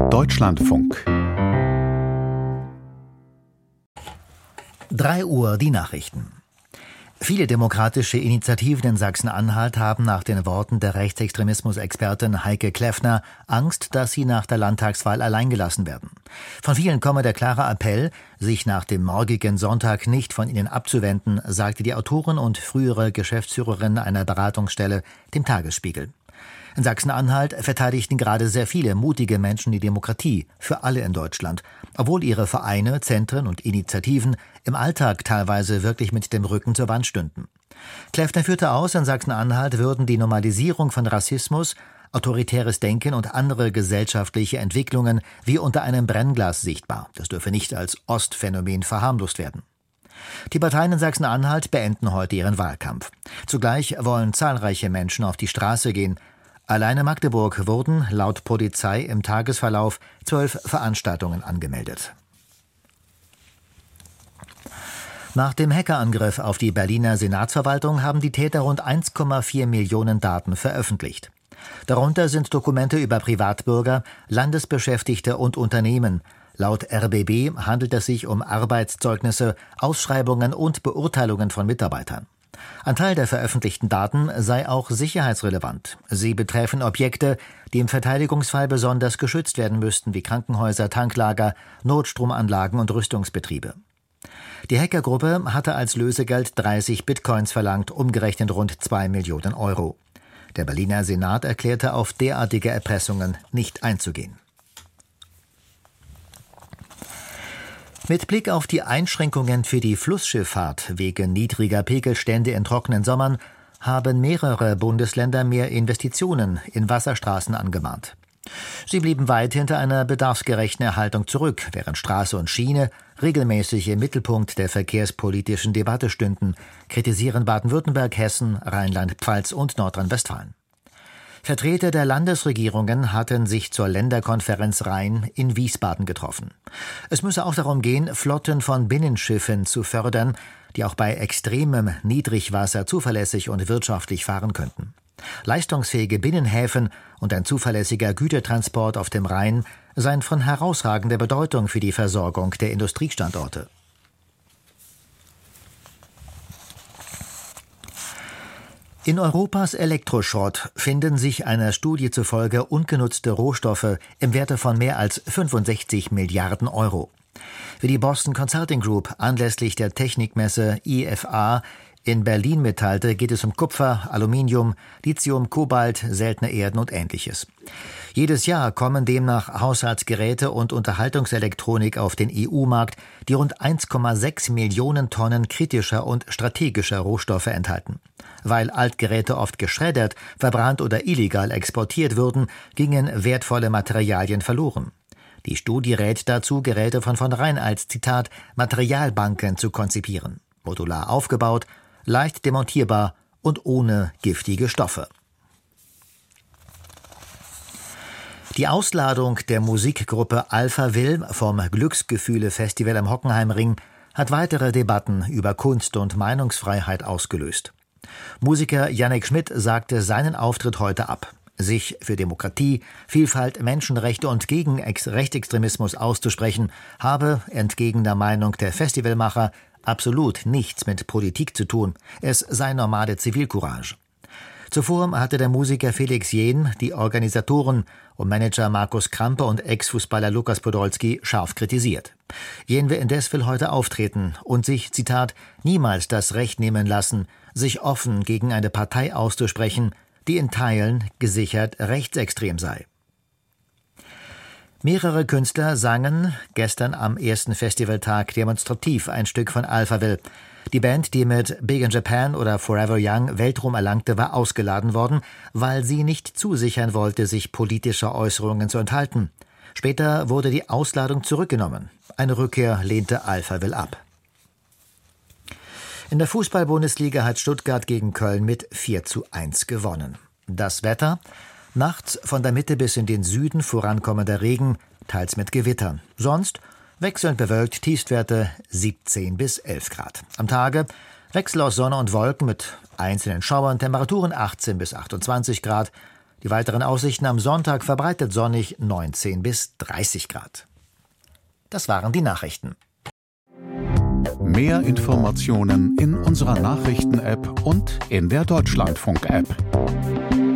Deutschlandfunk. 3 Uhr die Nachrichten. Viele demokratische Initiativen in Sachsen-Anhalt haben nach den Worten der Rechtsextremismus-Expertin Heike Kleffner Angst, dass sie nach der Landtagswahl alleingelassen werden. Von vielen komme der klare Appell, sich nach dem morgigen Sonntag nicht von ihnen abzuwenden, sagte die Autorin und frühere Geschäftsführerin einer Beratungsstelle dem Tagesspiegel. In Sachsen-Anhalt verteidigten gerade sehr viele mutige Menschen die Demokratie für alle in Deutschland, obwohl ihre Vereine, Zentren und Initiativen im Alltag teilweise wirklich mit dem Rücken zur Wand stünden. Kleffner führte aus, in Sachsen-Anhalt würden die Normalisierung von Rassismus, autoritäres Denken und andere gesellschaftliche Entwicklungen wie unter einem Brennglas sichtbar. Das dürfe nicht als Ostphänomen verharmlost werden. Die Parteien in Sachsen-Anhalt beenden heute ihren Wahlkampf. Zugleich wollen zahlreiche Menschen auf die Straße gehen. Allein in Magdeburg wurden laut Polizei im Tagesverlauf 12 Veranstaltungen angemeldet. Nach dem Hackerangriff auf die Berliner Senatsverwaltung haben die Täter rund 1,4 Millionen Daten veröffentlicht. Darunter sind Dokumente über Privatbürger, Landesbeschäftigte und Unternehmen. Laut RBB handelt es sich um Arbeitszeugnisse, Ausschreibungen und Beurteilungen von Mitarbeitern. Ein Teil der veröffentlichten Daten sei auch sicherheitsrelevant. Sie betreffen Objekte, die im Verteidigungsfall besonders geschützt werden müssten, wie Krankenhäuser, Tanklager, Notstromanlagen und Rüstungsbetriebe. Die Hackergruppe hatte als Lösegeld 30 Bitcoins verlangt, umgerechnet rund 2 Millionen Euro. Der Berliner Senat erklärte, auf derartige Erpressungen nicht einzugehen. Mit Blick auf die Einschränkungen für die Flussschifffahrt wegen niedriger Pegelstände in trockenen Sommern haben mehrere Bundesländer mehr Investitionen in Wasserstraßen angemahnt. Sie blieben weit hinter einer bedarfsgerechten Erhaltung zurück, während Straße und Schiene regelmäßig im Mittelpunkt der verkehrspolitischen Debatte stünden, kritisieren Baden-Württemberg, Hessen, Rheinland-Pfalz und Nordrhein-Westfalen. Vertreter der Landesregierungen hatten sich zur Länderkonferenz Rhein in Wiesbaden getroffen. Es müsse auch darum gehen, Flotten von Binnenschiffen zu fördern, die auch bei extremem Niedrigwasser zuverlässig und wirtschaftlich fahren könnten. Leistungsfähige Binnenhäfen und ein zuverlässiger Gütertransport auf dem Rhein seien von herausragender Bedeutung für die Versorgung der Industriestandorte. In Europas Elektroschrott finden sich einer Studie zufolge ungenutzte Rohstoffe im Werte von mehr als 65 Milliarden Euro. Wie die Boston Consulting Group anlässlich der Technikmesse IFA in Berlin mitteilte, geht es um Kupfer, Aluminium, Lithium, Kobalt, seltene Erden und Ähnliches. Jedes Jahr kommen demnach Haushaltsgeräte und Unterhaltungselektronik auf den EU-Markt, die rund 1,6 Millionen Tonnen kritischer und strategischer Rohstoffe enthalten. Weil Altgeräte oft geschreddert, verbrannt oder illegal exportiert würden, gingen wertvolle Materialien verloren. Die Studie rät dazu, Geräte von vornherein als, Zitat, Materialbanken zu konzipieren. Modular aufgebaut, leicht demontierbar und ohne giftige Stoffe. Die Ausladung der Musikgruppe Alphaville vom Glücksgefühle-Festival am Hockenheimring hat weitere Debatten über Kunst und Meinungsfreiheit ausgelöst. Musiker Yannick Schmidt sagte seinen Auftritt heute ab. Sich für Demokratie, Vielfalt, Menschenrechte und gegen Rechtsextremismus auszusprechen, habe, entgegen der Meinung der Festivalmacher, absolut nichts mit Politik zu tun. Es sei normale Zivilcourage. Zuvor hatte der Musiker Felix Jähn die Organisatoren und Manager Markus Krampe und Ex-Fußballer Lukas Podolski scharf kritisiert. Jähn indes will heute auftreten und sich, Zitat, niemals das Recht nehmen lassen, sich offen gegen eine Partei auszusprechen, die in Teilen gesichert rechtsextrem sei. Mehrere Künstler sangen gestern am ersten Festivaltag demonstrativ ein Stück von Alphaville. Die Band, die mit Big in Japan oder Forever Young Weltruhm erlangte, war ausgeladen worden, weil sie nicht zusichern wollte, sich politischer Äußerungen zu enthalten. Später wurde die Ausladung zurückgenommen. Eine Rückkehr lehnte Alphaville ab. In der Fußball-Bundesliga hat Stuttgart gegen Köln mit 4:1 gewonnen. Das Wetter: nachts von der Mitte bis in den Süden vorankommender Regen, teils mit Gewittern. Sonst wechselnd bewölkt, Tiefstwerte 17 bis 11 Grad. Am Tage Wechsel aus Sonne und Wolken mit einzelnen Schauern, Temperaturen 18 bis 28 Grad. Die weiteren Aussichten am Sonntag verbreitet sonnig 19 bis 30 Grad. Das waren die Nachrichten. Mehr Informationen in unserer Nachrichten-App und in der Deutschlandfunk-App.